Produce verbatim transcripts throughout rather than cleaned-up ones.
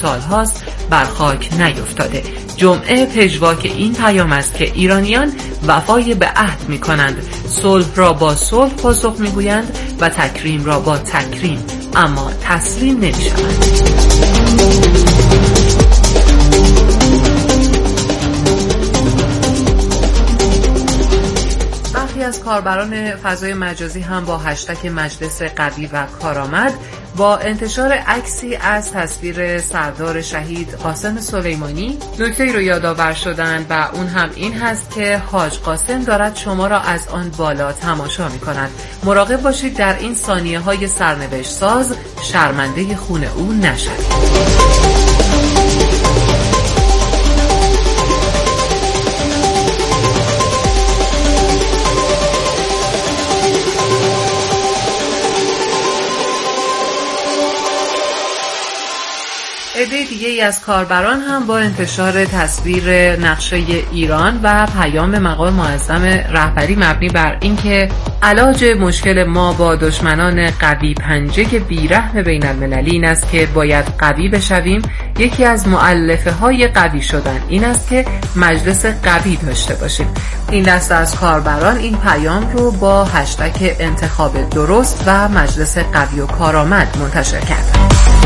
سالهاست بر خاک نیفتاده. جمعه پژواک این پیام است که ایرانیان وفای به عهد می کنند، صلح را با صلح پاسخ می گویند و تکریم را با تکریم، اما تسلیم نمی شوند. برخی از کاربران فضای مجازی هم با هشتگ مجلس قوی و کارآمد با انتشار عکسی از تصویر سردار شهید قاسم سلیمانی نکته‌ای رو یادآور شدند و اون هم این هست که حاج قاسم دارد شما را از آن بالا تماشا می‌کند. مراقب باشید در این ثانیه‌های سرنوشت ساز شرمنده خون او نشوید. عده دیگه ای از کاربران هم با انتشار تصویر نقشه ایران و پیام مقام معظم رهبری مبنی بر اینکه علاج مشکل ما با دشمنان قوی پنجه بیرحم بین المللی این است که باید قوی بشویم. یکی از مؤلفه های قوی شدن این است که مجلس قوی داشته باشیم. این دسته از کاربران این پیام رو با هشتگ انتخاب درست و مجلس قوی و کارآمد منتشر کردند.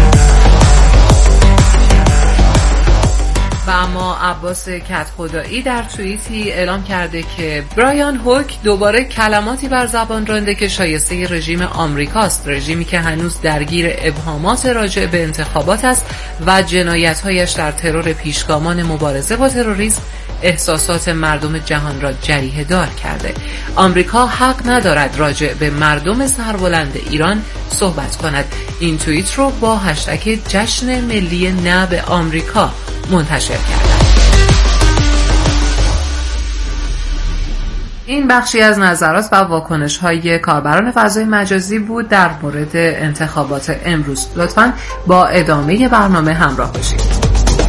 و اما عباس کدخدایی در توییتی اعلام کرده که برایان هوک دوباره کلماتی بر زبان رانده که شایسته رژیم آمریکاست، رژیمی که هنوز درگیر ابهامات راجع به انتخابات است و جنایت‌هایش در ترور پیشگامان مبارزه با تروریسم احساسات مردم جهان را جریحه دار کرده. آمریکا حق ندارد راجع به مردم سربلند ایران صحبت کند. این توییت رو با هشتگ جشن ملی نه به آمریکا منتشر کردند. این بخشی از نظرات و واکنش‌های کاربران فضای مجازی بود در مورد انتخابات امروز. لطفاً با ادامه برنامه همراه باشید.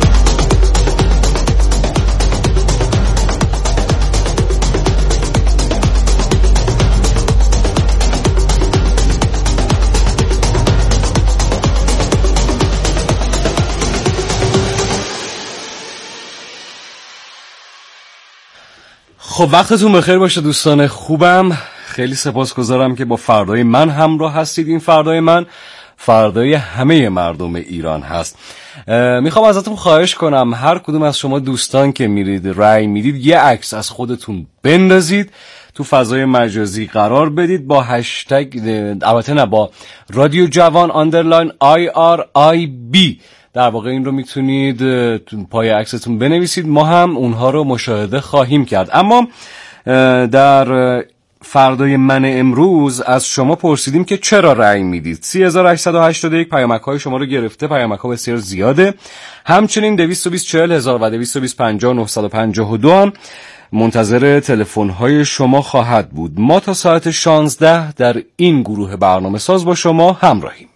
خب وقتتون بخیر باشه دوستان خوبم. خیلی سپاسگزارم که با فردای من همراه هستید. این فردای من فردای همه مردم ایران هست. میخوام ازتون خواهش کنم هر کدوم از شما دوستان که میرید رأی میدید یه عکس از خودتون بندازید تو فضای مجازی قرار بدید با هشتگ، البته نه، با رادیو جوان آندرلاین آی آر آی بی. در واقع این رو میتونید پای عکستون بنویسید، ما هم اونها رو مشاهده خواهیم کرد. اما در فردای من امروز از شما پرسیدیم که چرا رأی میدید. سه هزار و هشتصد و هشتاد و یک پیامک های شما رو گرفته، پیامک ها بسیار زیاده. همچنین دویست و بیست چهل هزار و دویست و بیست پنجاه نهصد و پنجاه و دو هم منتظر تلفن های شما خواهد بود. ما تا ساعت شانزده در این گروه برنامه ساز با شما همراهیم.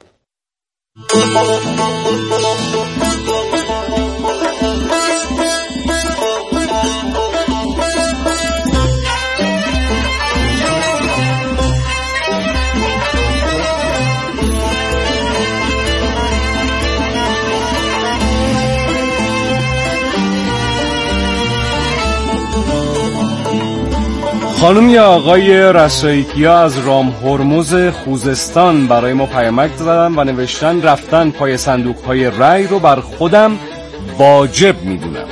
خانم یا آقای رسایی‌کیا از رام هرمز خوزستان برای ما پیامک زدن و نوشتن رفتن پای صندوق‌های رأی رو بر خودم واجب می‌دونم.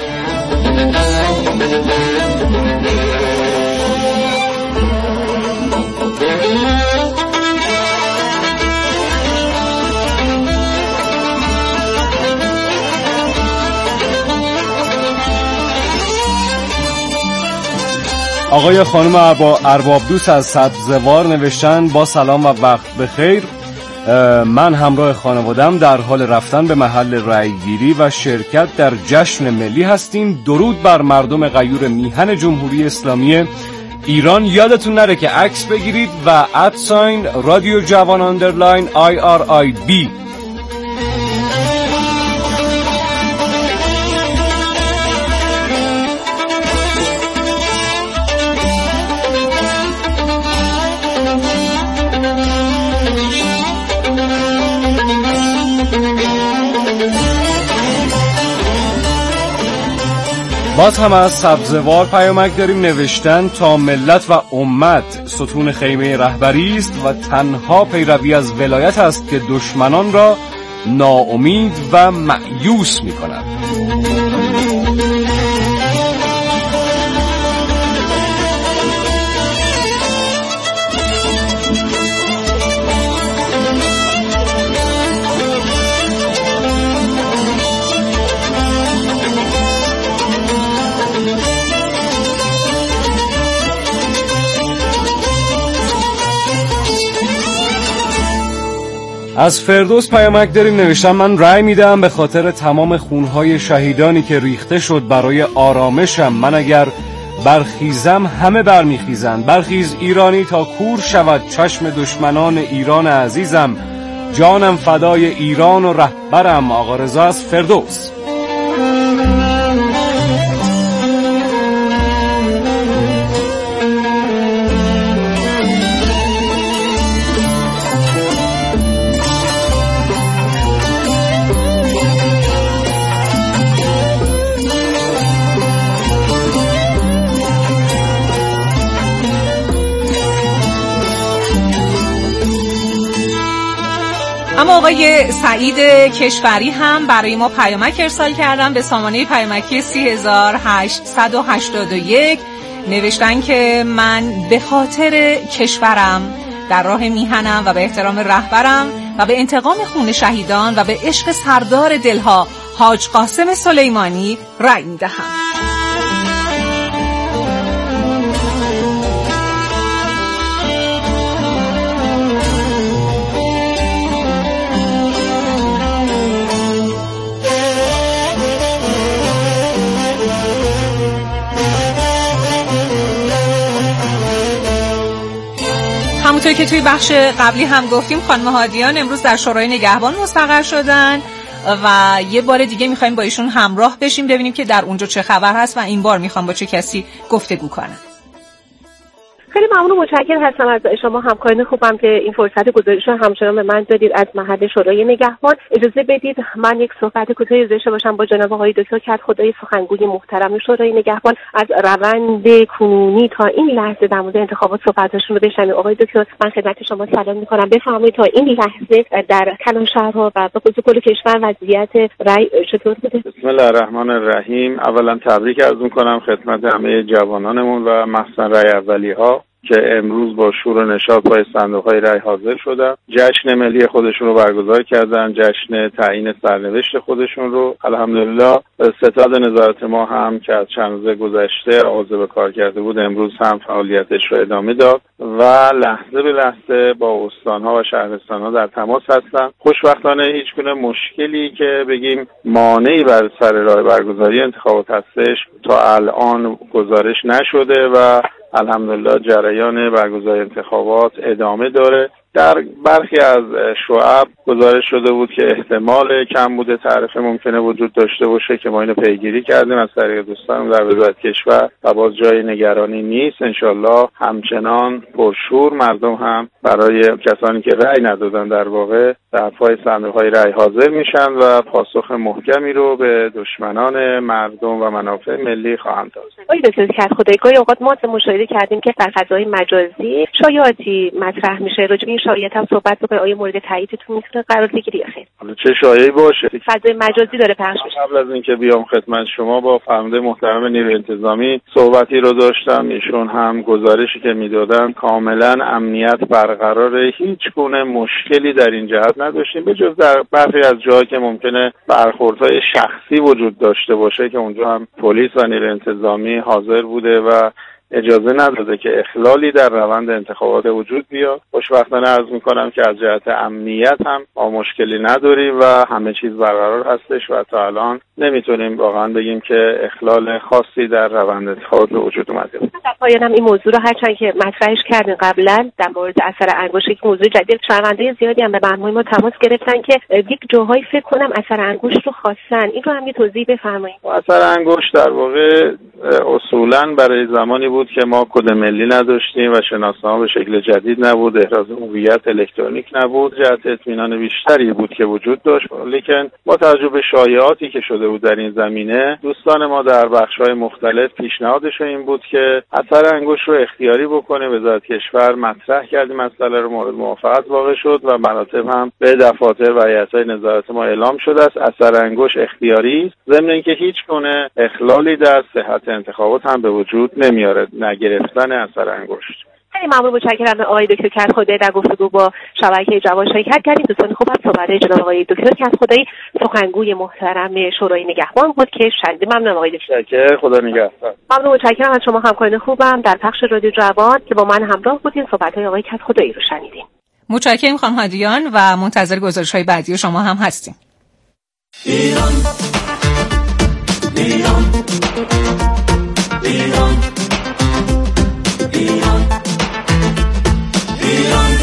آقای خانم ارباب دوست از سبزوار نوشتن با سلام و وقت بخیر، من همراه خانوادم در حال رفتن به محل رأیگیری و شرکت در جشن ملی هستیم. درود بر مردم غیور میهن جمهوری اسلامی ایران. یادتون نره که عکس بگیرید و ادساین رادیو جوان آندرلاین آی آر آی بی. باز هم از سبزوار پیامک داریم نوشتن تا ملت و امت ستون خیمه رهبری است و تنها پیروی از ولایت است که دشمنان را ناامید و مایوس می‌کند. از فردوس پیامک داریم نوشتن من رأی میدم به خاطر تمام خونهای شهیدانی که ریخته شد برای آرامشم. من اگر برخیزم همه برمیخیزند. برخیز ایرانی تا کور شود چشم دشمنان ایران عزیزم. جانم فدای ایران و رهبرم. آقا رضا از فردوس. اما آقای سعید کشوری هم برای ما پیامک ارسال کردن به سامانه پیامکی سی هزار هشتصد و هشتاد و یک. نوشتن که من به خاطر کشورم در راه میهنم و به احترام رهبرم و به انتقام خون شهیدان و به عشق سردار دلها حاج قاسم سلیمانی رأی میدهم. همونطور که توی بخش قبلی هم گفتیم خانم هادیان امروز در شورای نگهبان مستقر شدن و یه بار دیگه میخوایم با ایشون همراه بشیم ببینیم که در اونجا چه خبر هست و این بار میخوام با چه کسی گفتگو کنن. خیلی ممنون و متشکرم هستم از شما همکاران خوبم که این فرصت گزارش رو همچنان به من دادید از محل شورای نگهبان. اجازه بدید من یک صحبت کوتاهی داشته باشم با جناب آقای دکتر کدخدایی سخنگوی محترم شورای نگهبان از روند کنونی تا این لحظه در مورد انتخابات صحبتاشون رو بشنویم. آقای دکتر من خدمت شما سلام می‌کنم. بفرمایید تا این لحظه در کلان شهرها و به خصوص کل کشور وضعیت رأی چطور بوده؟ بسم الله الرحمن الرحیم. اولا تبریک عرض می‌کنم خدمت همه جوانانمون و مخصوصا رأی اولی‌ها که امروز با شور و نشاط پای صندوق‌های رأی حاضر شدن، جشن ملی خودشون رو برگزار کردن، جشن تعیین سرنوشت خودشون رو. الحمدلله ستاد نظارت ما هم که از چند روز گذشته آغاز به کار کرده بود امروز هم فعالیتش رو ادامه داد و لحظه به لحظه با استان‌ها و شهرستان‌ها در تماس هستن. خوشبختانه هیچ گونه مشکلی که بگیم مانعی بر سر راه برگزاری انتخابات هستش تا الان گزارش نشده و الحمدلله جریان برگزاری انتخابات ادامه داره. در برخی از شعب گزارش شده بود که احتمال کمبود تعرفه ممکنه وجود داشته باشه که ما اینو پیگیری کردیم از طریق دوستانم در وزارت کشور و باز جای نگرانی نیست. انشالله همچنان پرشور مردم هم برای کسانی که رأی ندادن در واقع در پای صندوق‌های رأی حاضر میشن و پاسخ محکمی رو به دشمنان مردم و منافع ملی خواهند داد. آقای دکتر کدخدایی گاهی اوقات ما مشاهده کردیم که در فضای مجازی شایعاتی مطرح میشه. راجع به این شایعات هم صحبت بکنید. آیا مورد تاییدتون میتونه قرار بگیری یا خیر؟ حالا چه شایعی باشه؟ فضای مجازی داره پخش میشه. قبل از اینکه بیام خدمت شما با فرمانده محترم نیروی انتظامی صحبتی رو داشتم. ایشون هم گزارشی که میدادن کاملا امنیت برقراره، هیچ گونه مشکلی در این جهت نداشتیم به جز در برخی از جاها که ممکنه برخوردهای شخصی وجود داشته باشه که اونجا هم پلیس و نیروی انتظامی حاضر بوده و اجازه نداده که اخلالی در روند انتخابات وجود بیاد. خوشبختانه عرض میکنم که از جهت امنیت هم ما مشکلی نداریم و همه چیز برقرار هستش و تا الان نمیتونیم واقعا بگیم که اخلال خاصی در روند انتخابات به وجود اومده. در پایانم این موضوع رو هرچند که مطرحش کردین قبلا در مورد اثر انگشت یک موضوع جدید، شنونده زیادی هم به برنامه ما تماس گرفتن که یک جاهایی فکر کنم اثر انگشت رو خواستن. این رو هم یه توضیح بفرمایید. اثر انگشت در واقع اصولا برای زمانی بود بود که ما کد ملی نداشتیم و شناسنامه به شکل جدید نبود، احراز هویت الکترونیک نبود. جهت اطمینان بیشتری بود که وجود داشت، لیکن با توجه به شایعاتی که شده بود در این زمینه، دوستان ما در بخش‌های مختلف پیشنهادشون این بود که اثر انگشت رو اختیاری بکنه. وزارت کشور مطرح کرد مسئله رو، مورد موافقت واقع شد و مراتب هم به دفاتر و هیئت‌های نظارت ما اعلام شده است. اثر انگشت اختیاری است، ضمن اینکه هیچ گونه اخلالی در صحت انتخابات هم به وجود نمیاره نگرفتن اثر انگشت. خیلی ممنون، متشکرم آقای دکتر کدخدایی. در گفتگو با شبکه جوان شرکت کردیم. دوستان خوب از صحبت جناب آقای دکتر کدخدایی، سخنگوی محترم شورای نگهبان بود که شنیدیم. ممنون آقای دکتر. خدا نگهدار. ممنون، متشکرم از شما همکاران خوبم در پخش رادیو جوان که با من همراه بودین. صحبت‌های آقای کدخدایی رو شنیدیم. متشکرم خانم هادیان و منتظر گزارش‌های بعدی شما هم هستیم. ایران ایران ایران ایران ایران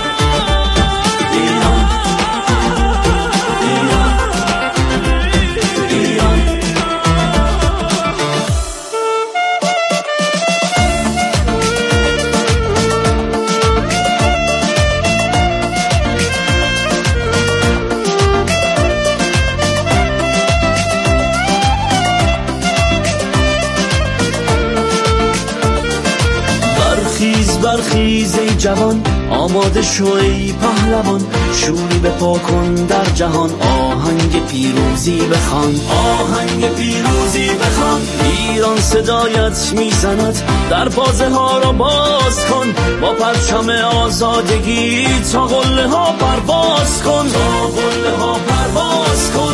برخیز ای جوان، آماده شو ای پهلوان، شوری به پا کن در جهان، آهنگ پیروزی بخوان، آهنگ پیروزی بخوان. ایران صدایت میزند، در بازه ها را باز کن، با پرچم آزادگی تا قله ها پرواز کن، تا قله ها پرواز کن.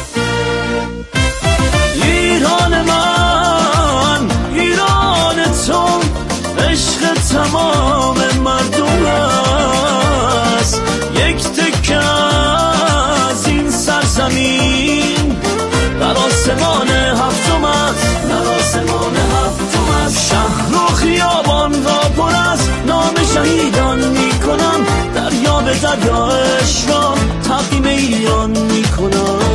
ایران من، ایران تو، عشق تمام مردم است. یک تکه از این سرزمین در آسمان هفتم است، در آسمان هفتم است. شهر و خیابان را پر از نام شهیدان می کنم، دریا به دریایش را تقدیم ایران می کنم.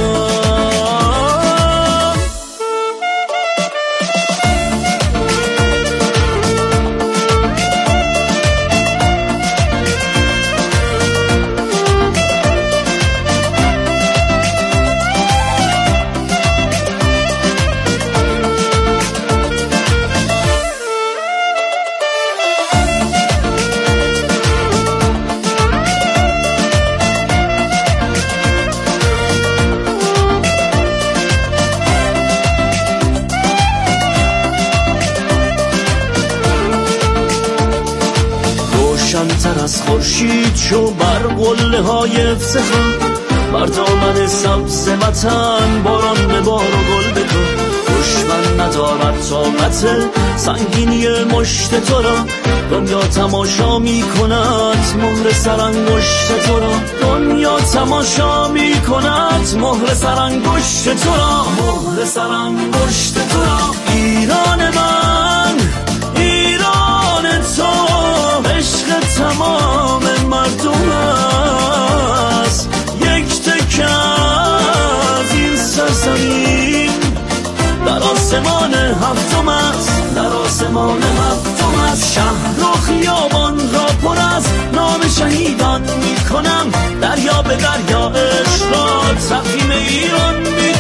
روشن‌تر از خورشید شو بر قله های افتخار، بر دامن سبز وطن باران ببار و گل بکن. دشمن ندارد طاقت سنگینی مشت تو را، دنیا تماشا می کند مهر سرانگشت تو را، دنیا تماشا می کند مهر سرانگشت تو را، مهر سرانگشت تو را. ایران من، ایران تو، عشق تمام مردم است. یک تکه از این سرزمین در آسمان هفتم است، در آسمان هفتم است. شهر و خیابان را پر از نام شهیدان می کنم، دریا به دریا عشق را تقدیم ایران می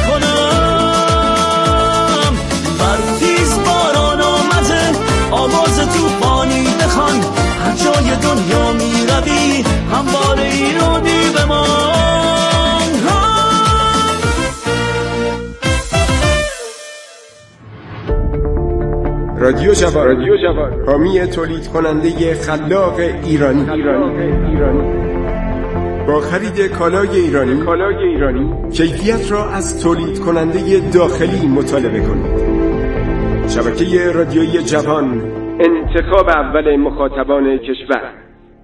کنم. برخیز باران آمده، آواز توفانی بخوان، هر جای دنیا می روی هموار ایرانی بمان. رادیو جوان، رادیو جوان، حامی تولید کننده خلاق ایرانی. ایرانی. ایرانی. با خرید کالای ایرانی، کالای ایرانی، کیفیت را از تولید کننده داخلی مطالبه کنید. شبکه رادیویی جوان، انتخاب اول مخاطبان کشور.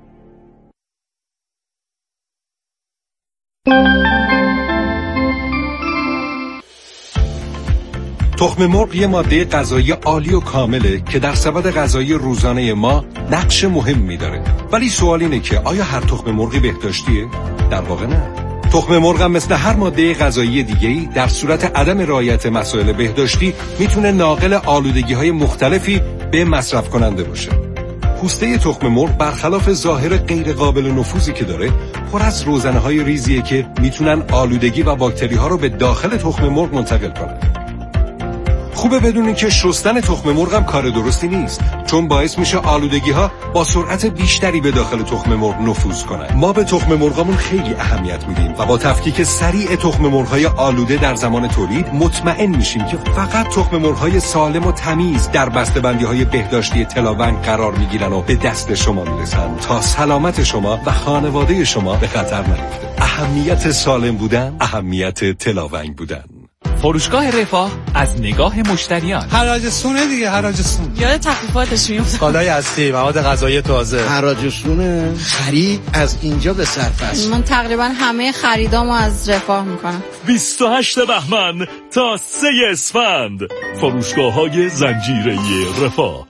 تخم مرغ یه ماده غذایی عالی و کامله که در سبد غذایی روزانه ما نقش مهمی داره. ولی سوال اینه که آیا هر تخم مرغی بهداشتیه؟ در واقع نه. تخم مرغ هم مثل هر ماده غذایی دیگه‌ای در صورت عدم رعایت مسائل بهداشتی میتونه ناقل آلودگی‌های مختلفی به مصرف کننده باشه. پوسته تخم مرغ برخلاف ظاهر غیر قابل نفوذی که داره، پر از روزنه‌های ریزیه که میتونن آلودگی و باکتری‌ها رو به داخل تخم مرغ منتقل کنن. خوبه بدونین که شستن تخم مرغ هم کار درستی نیست، چون باعث میشه آلودگی‌ها با سرعت بیشتری به داخل تخم مرغ نفوذ کنن. ما به تخم مرغامون خیلی اهمیت میدیم و با تفکیک سریع تخم مرغ‌های آلوده در زمان تولید مطمئن میشیم که فقط تخم مرغ‌های سالم و تمیز در بسته‌بندی‌های بهداشتی تلاونگ قرار میگیرن و به دست شما میرسن تا سلامت شما و خانواده شما به خطر نیفته. اهمیت سالم بودن، اهمیت تلاونگ بودن. فروشگاه رفاه از نگاه مشتریان. حراج سونه دیگه، حراج سون. یاد تخفیفاتش میفته. کالای اصلی، مواد غذایی تازه. حراج سونه. خرید از اینجا به صرف است. من تقریبا همه خریدامو از رفاه میکنم. بیست و هشت بهمن تا سه اسفند. فروشگاه‌های زنجیره رفاه.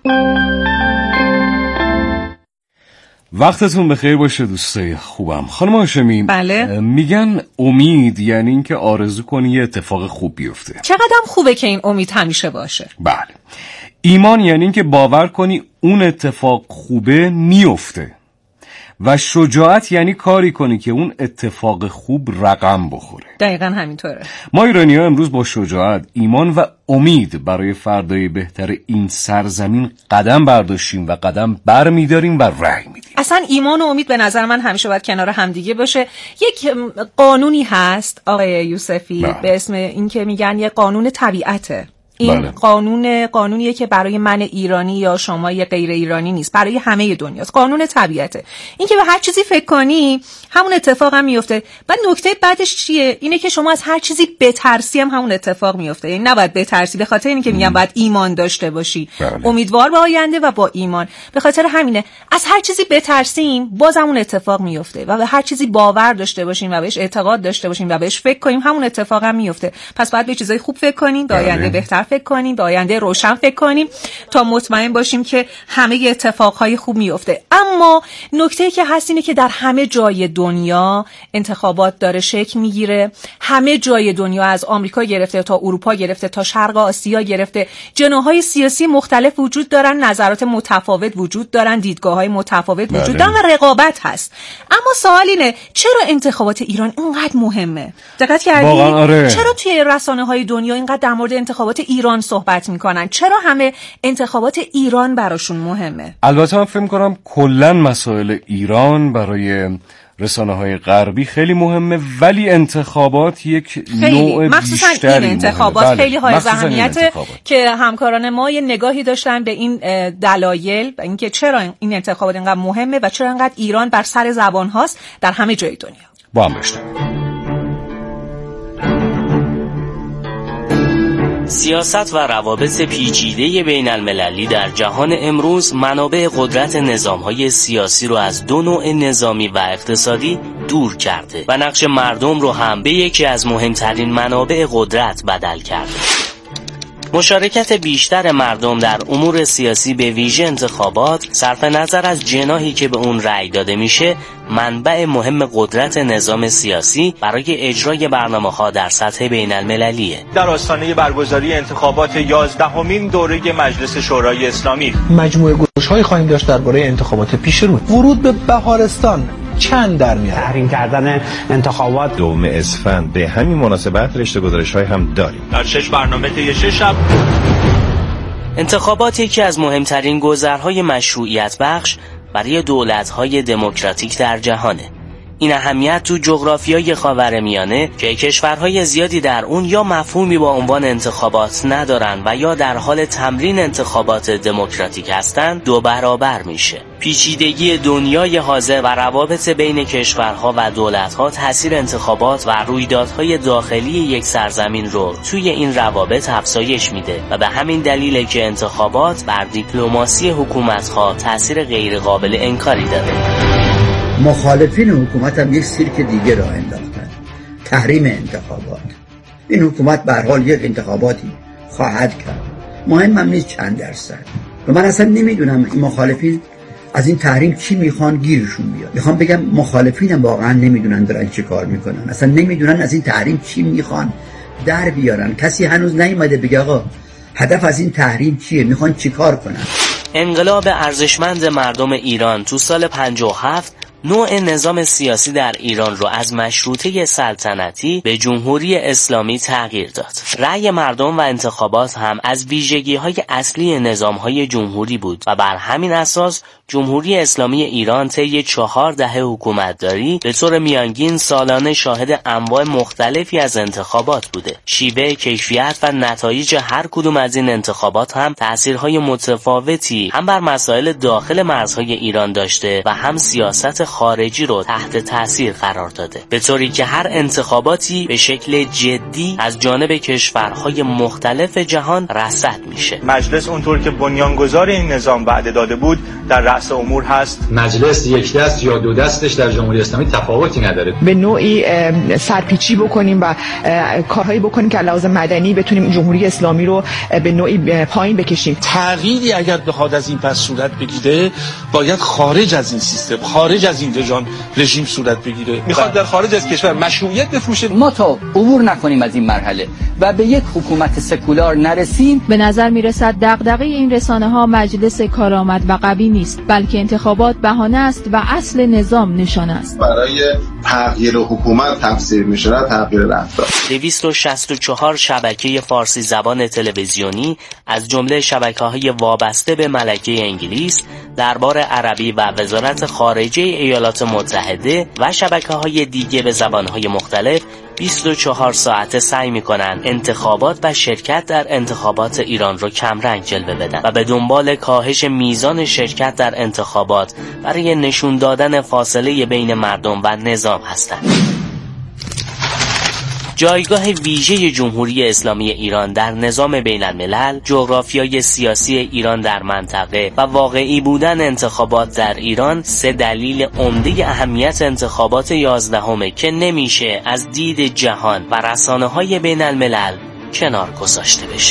وقتتون بخیر باشه دوستای خوبم. خانم هاشمی، بله؟ میگن امید یعنی این که آرزو کنی یه اتفاق خوب بیفته. چقدر خوبه که این امید همیشه باشه. بله. ایمان یعنی این که باور کنی اون اتفاق خوبه میفته. و شجاعت یعنی کاری کنی که اون اتفاق خوب رقم بخوره. دقیقاً همینطوره. ما ایرانی‌ها امروز با شجاعت، ایمان و امید برای فردای بهتر این سرزمین قدم برداشتیم و قدم بر می‌داریم و رأی میدیم. اصلا ایمان و امید به نظر من همیشه باید کنار همدیگه باشه. یک قانونی هست آقای یوسفی بله. به اسم این که میگن یه قانون طبیعته. این بله. قانون قانونیه که برای من ایرانی یا شما یه غیر ایرانی نیست، برای همه دنیاست. قانون طبیعته. این که به هر چیزی فکر کنی همون اتفاق هم میفته. بعد نکته بعدش چیه؟ اینه که شما از هر چیزی بترسی هم همون اتفاق میفته. یعنی نباید بترسی، به خاطر اینکه میگم باید ایمان داشته باشی. بله. امیدوار به آینده و با ایمان. به خاطر همینه از هر چیزی بترسیم باز همون اتفاق میفته و به هر چیزی باور داشته باشیم و بهش اعتقاد داشته باشیم و بهش فکر کنیم همون اتفاق هم میفته. پس باید به چیزای خوب فکر کنیم، به آینده بهتر فکر کنیم، به آینده روشن فکر کنیم تا مطمئن باشیم که همه اتفاقهای خوب میفته. اما نکته‌ای که هست اینه که در همه جای دنیا انتخابات داره شکل میگیره. همه جای دنیا از آمریکا گرفته تا اروپا گرفته تا شرق آسیا گرفته جناح‌های سیاسی مختلف وجود دارن، نظرات متفاوت وجود دارن، دیدگاه‌های متفاوت بله. وجود دارن و رقابت هست. اما سوال اینه چرا انتخابات ایران اینقدر مهمه؟ دقت کردید؟ آره. چرا توی رسانه‌های دنیا اینقدر در مورد انتخابات ایران صحبت میکنن؟ چرا همه انتخابات ایران براشون مهمه؟ البته من فکر میکنم کلن مسائل ایران برای رسانه‌های غربی خیلی مهمه، ولی انتخابات یک نوع بیشتری این انتخابات مهمه. خیلی های اهمیته که همکاران ما یه نگاهی داشتن به این دلایل و اینکه چرا این انتخابات اینقدر مهمه و چرا اینقدر ایران بر سر زبان هاست در همه جای دنیا. با هم بشنویم. سیاست و روابط پیچیده بین المللی در جهان امروز منابع قدرت نظام‌های سیاسی رو از دو نوع نظامی و اقتصادی دور کرده و نقش مردم رو هم به یکی از مهمترین منابع قدرت بدل کرده. مشارکت بیشتر مردم در امور سیاسی به ویژه انتخابات صرف نظر از جناحی که به اون رأی داده میشه منبع مهم قدرت نظام سیاسی برای اجرای برنامه‌ها در سطح بین المللیه. در آستانه برگزاری انتخابات یازدهمین دوره مجلس شورای اسلامی مجموعه گزارش‌های خواهیم داشت درباره انتخابات پیش رو. ورود به بهارستان چند در میاد؟ تحریم کردن انتخابات دوم اسفند. به همین مناسبت رشته گزارش‌های هم داریم. در شش برنامه طی شش شب انتخابات یکی از مهمترین گذرهای مشروعیت بخش برای دولت‌های دموکراتیک در جهانه. این اهمیت تو جغرافیای خاورمیانه که کشورهای زیادی در اون یا مفهومی با عنوان انتخابات ندارن و یا در حال تمرین انتخابات دموکراتیک هستن دو برابر میشه. پیچیدگی دنیای حاضر و روابط بین کشورها و دولت‌ها تأثیر انتخابات و رویدادهای داخلی یک سرزمین رو توی این روابط افزایش میده و به همین دلیله که انتخابات بر دیپلماسی حکومت‌ها تأثیر غیر قابل انکاری داره. مخالفین حکومت هم یک سیرک دیگه راه انداختن، تحریم انتخابات. این حکومت به هر حال یک انتخاباتی خواهد کرد، مهم هم نیست چند درصد. و من اصلا نمیدونم این مخالفین از این تحریم چی میخوان گیرشون بیاد. میخوام بگم مخالفین هم واقعا نمیدونن دارن چه کار میکنن، اصلا نمیدونن از این تحریم چی میخوان در بیارن. کسی هنوز نیومده بگه آقا هدف از این تحریم چیه، میخوان چی کار کنن. انقلاب ارزشمند مردم ایران تو سال پنجاه و هفت نوع نظام سیاسی در ایران رو از مشروطه سلطنتی به جمهوری اسلامی تغییر داد. رأی مردم و انتخابات هم از ویژگی‌های اصلی نظام‌های جمهوری بود و بر همین اساس جمهوری اسلامی ایران طی چهار دهه حکومتداری به طور میانگین سالانه شاهد انواع مختلفی از انتخابات بوده. شیوه، کیفیت و نتایج هر کدوم از این انتخابات هم تأثیرهای متفاوتی هم بر مسائل داخل مرزهای ایران داشته و هم سیاست خارجی رو تحت تأثیر قرار داده، به طوری که هر انتخاباتی به شکل جدی از جانب کشورهای مختلف جهان رصد میشه. مجلس اونطور که بنیانگذار این نظام وعده داده بود در رأس امور هست. مجلس یک دست یا دو دستش در جمهوری اسلامی تفاوتی نداره. به نوعی سرپیچی بکنیم و کارهایی بکنیم که لحاظ مدنی بتونیم جمهوری اسلامی رو به نوعی پایین بکشیم. تغییری اگر بخواد از این پس صورت بگیره باید خارج از این سیستم، خارج از این رژیم رژیم صورت بگیره. میخواد در خارج از کشور مشروعیت بفروشه. ما تا عبور نکنیم از این مرحله و به یک حکومت سکولار نرسیم، به نظر میرسد دغدغه این رسانه ها مجلس کارآمد و قوی نیست، بلکه انتخابات بهانه است و اصل نظام نشانه است. برای تغییر حکومت تفسیر میشه، تغییر رفتار. دویست و شصت و چهار شبکه فارسی زبان تلویزیونی از جمله شبکه‌های وابسته به ملکه انگلیس، دربار عربی و وزارت خارجه ایالات متحده و شبکه‌های دیگه به زبان‌های مختلف بیست و چهار ساعته سعی می‌کنند انتخابات و شرکت در انتخابات ایران رو کمرنگ جلوه بدن و به دنبال کاهش میزان شرکت در انتخابات برای نشون دادن فاصله بین مردم و نظام هستند. جایگاه ویژه جمهوری اسلامی ایران در نظام بین الملل، جغرافیای سیاسی ایران در منطقه و واقعی بودن انتخابات در ایران سه دلیل عمده اهمیت انتخابات یازدهمه که نمیشه از دید جهان و رسانه‌های بین الملل کنار گذاشته بشه.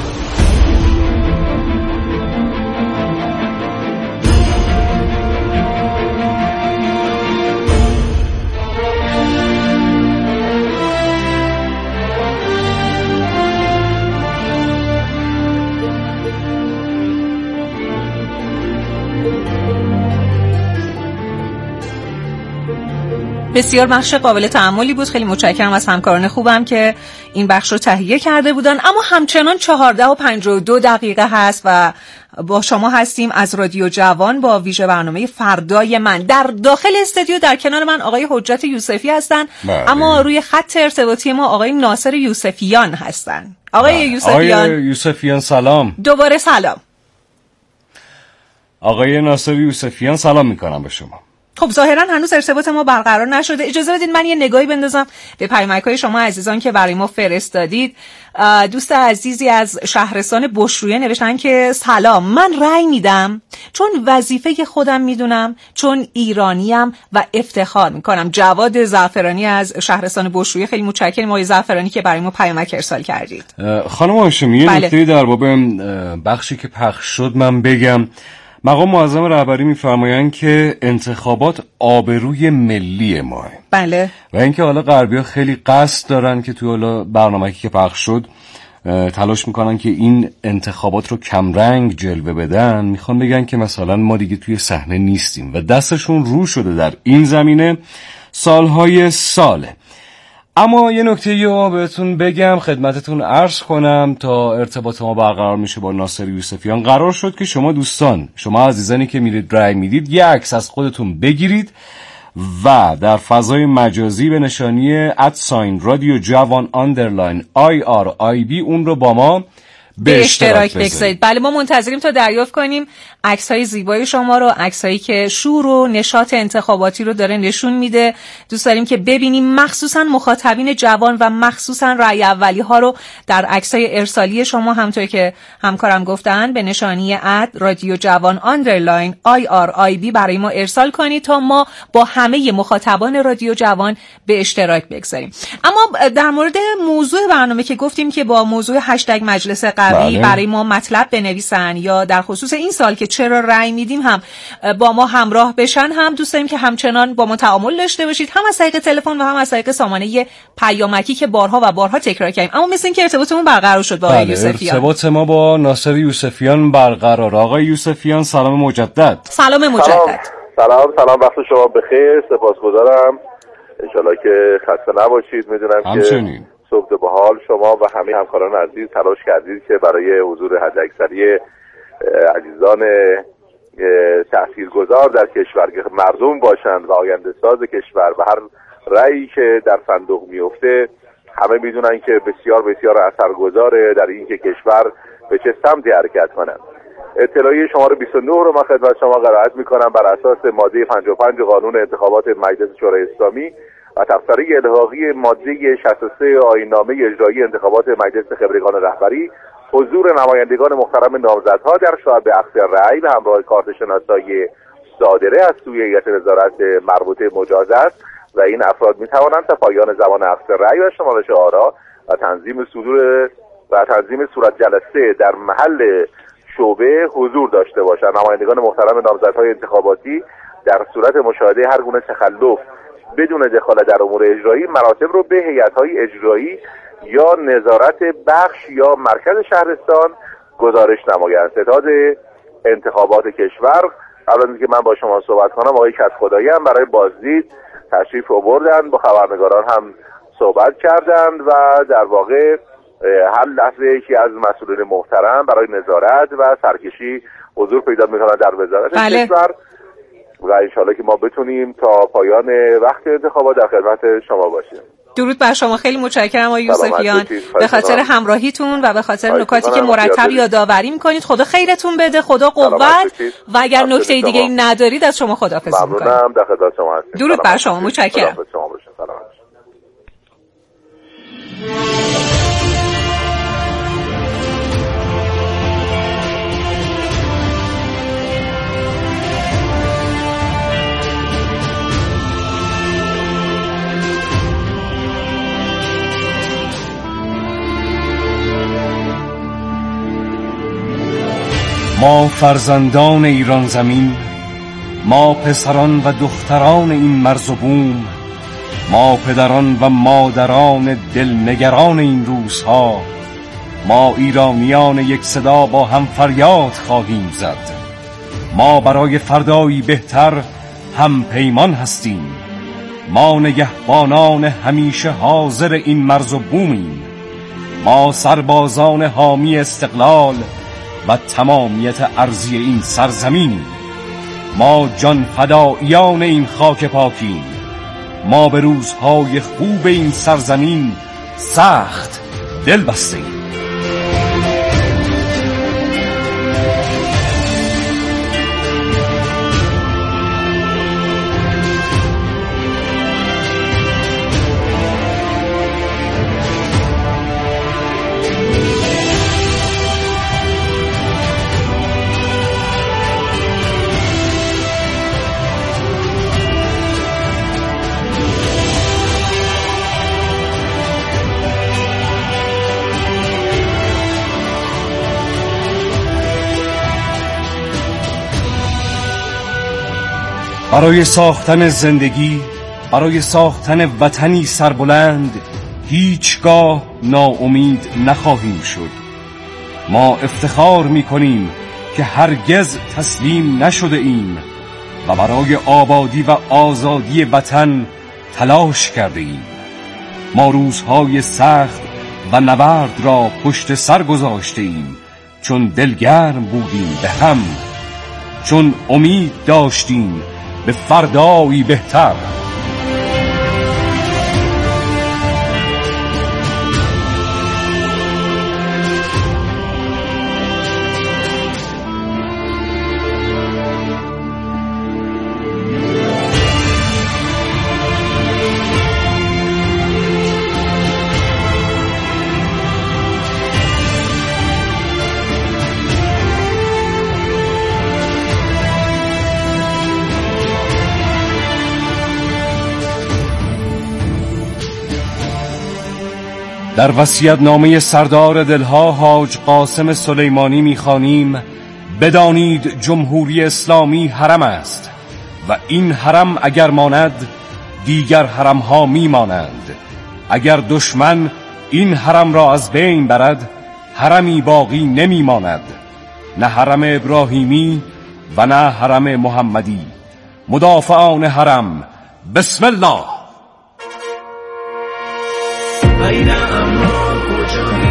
بسیار بخش قابل تأملی بود. خیلی متشکرم از همکاران خوبم که این بخش رو تهیه کرده بودن. اما همچنان چهارده و پنجاه و دو دقیقه هست و با شما هستیم از رادیو جوان با ویژه برنامه فردای من. در داخل استودیو در کنار من آقای حجت یوسفی هستن، بله. اما روی خط ارتباطی ما آقای ناصر یوسفیان هستن. آقای بله. یوسفیان آقای یوسفیان سلام. دوباره سلام. آقای ناصر یوسفیان سلام میکنم به شما. خب ظاهرا هنوز ارتباط ما برقرار نشده. اجازه بدید من یه نگاهی بندازم به پیامک‌های شما عزیزان که برای ما فرستادید. دوست عزیزی از شهرستان بشرویه نوشتن که سلام، من رأی میدم چون وظیفه خودم میدونم، چون ایرانیم و افتخار میکنم. جواد زعفرانی از شهرستان بشرویه، خیلی متشکرم آقای زعفرانی که برای ما پیامک ارسال کردید. خانم هاشمی یه نکته در باب بخشی که پخش شد من بگم. مقام معظم رهبری می‌فرمایند که انتخابات آبروی ملی ماه. بله. و اینکه حالا غربی‌ها خیلی قصد دارن که توی حالا برنامه‌ای که پخش شد تلاش میکنن که این انتخابات رو کمرنگ جلوه بدن. میخوان بگن که مثلا ما دیگه توی صحنه نیستیم و دستشون رو شده در این زمینه سالهای ساله. اما یه نکته رو بهتون بگم، خدمتتون عرض کنم تا ارتباط ما برقرار میشه با ناصر یوسفیان. قرار شد که شما دوستان، شما عزیزانی که میرید رای میدید، یه عکس از خودتون بگیرید و در فضای مجازی به نشانی ادساین رادیو جوان آندرلاین آی آر آی بی اون رو با ما به اشتراک بگذارید. بله، ما منتظریم تا دریافت کنیم عکس‌های زیبای شما رو، عکسایی که شور و نشاط انتخاباتی رو داره نشون میده. دوست داریم که ببینیم مخصوصا مخاطبین جوان و مخصوصا رأی اولی ها رو در عکسای ارسالی شما، همونطور که همکارم گفتن، به نشانی اد رادیو جوان آندرلاین آی آر آی بی برای ما ارسال کنید تا ما با همه مخاطبان رادیو جوان به اشتراک بگذاریم. اما در مورد موضوع برنامه که گفتیم که با موضوع هشتگ مجلس قوی بله. برای ما مطلب بنویسن یا در خصوص این سال که چرا رأی میدیم هم با ما همراه بشن، هم دوست داریم که همچنان با ما تعامل داشته باشید، هم از طریق تلفن و هم از طریق سامانه پیامکی که بارها و بارها تکرار کردیم. اما مثل این که ارتباطمون برقرار شد با آقای یوسفیان. ارتباط ما با ناصر یوسفیان برقرار. آقای یوسفیان سلام مجدد. سلام مجدد. سلام سلام وقت شما بخیر، سپاسگزارم. انشالله که خسته نباشید. میدونم همچنین. که صبح به حال شما و همه همکاران عزیز تلاش کردید که برای حضور حداکثری عزیزان تاثیرگذار در کشور که مردم باشند و آینده ساز کشور و هر رأیی که در صندوق میفته همه میدونن که بسیار بسیار اثرگذاره در این که کشور به چه سمتی حرکت کنند. اطلاعیه شماره بیست و نه رو من خدمت شما قرائت میکنم بر اساس ماده پنجاه و پنج قانون انتخابات مجلس شورای اسلامی و تفسیری الحاقی ماده شصت و سه آیین‌نامه اجرایی انتخابات مجلس خبرگان رهبری، حضور نمایندگان محترم نامزدها در شعب اخذ رأی به همراه کارت شناسایی صادره از سوی هیئت نظارت مربوطه مجاز است و این افراد می توانند تا پایان زمان اخذ رأی و شمارش آرا و تنظیم صدور و تنظیم صورت جلسه در محل شعبه حضور داشته باشند. نمایندگان محترم نامزدهای انتخاباتی در صورت مشاهده هر گونه تخلف بدون دخالت در امور اجرایی مراتب رو به هیئت‌های اجرایی یا نظارت بخش یا مرکز شهرستان گزارش نمایند. ستاد انتخابات کشور قبل از اینکه من با شما صحبت کنم آقای کدخدایی هم برای بازدید تشریف آوردن، با خبرنگاران هم صحبت کردند و در واقع هر لحظه یکی از مسئولین محترم برای نظارت و سرکشی حضور پیدا می‌کنند در وزارت بله. کشور و انشالله که ما بتونیم تا پایان وقت انتخابات در خدمت شما باشیم. درود بر شما، خیلی متشکرم آقای یوسفیان به خاطر همراهیتون و به خاطر نکاتی که مرتب یادآوری می‌کنید. خدا خیرتون بده، خدا قوت و اگر نکته دیگه ندارید از شما خداحافظی می‌کنم. ممنونم، در خدمت شما هستم. درود بر شما، متشکرم. ما فرزندان ایران زمین، ما پسران و دختران این مرز و بوم، ما پدران و مادران دلنگران این روزها، ما ایرانیان یک صدا با هم فریاد خواهیم زد. ما برای فردایی بهتر هم پیمان هستیم. ما نگهبانان همیشه حاضر این مرز و بومیم. ما سربازان حامی استقلال و تمامیت ارضی این سرزمین. ما جان فداییان این خاک پاکیم. ما به روزهای خوب این سرزمین سخت دل بستیم. برای ساختن زندگی، برای ساختن وطنی سربلند هیچگاه ناامید نخواهیم شد. ما افتخار می‌کنیم که هرگز تسلیم نشده ایم و برای آبادی و آزادی وطن تلاش کرده ایم. ما روزهای سخت و نبرد را پشت سر گذاشته ایم، چون دلگرم بودیم به هم، چون امید داشتیم به فردایی بهتر. در وصیت‌نامه سردار دلها حاج قاسم سلیمانی می‌خوانیم: بدانید جمهوری اسلامی حرم است و این حرم اگر ماند دیگر حرم‌ها می‌مانند. اگر دشمن این حرم را از بین برد حرمی باقی نمی‌ماند، نه حرم ابراهیمی و نه حرم محمدی. مدافعان حرم، بسم الله.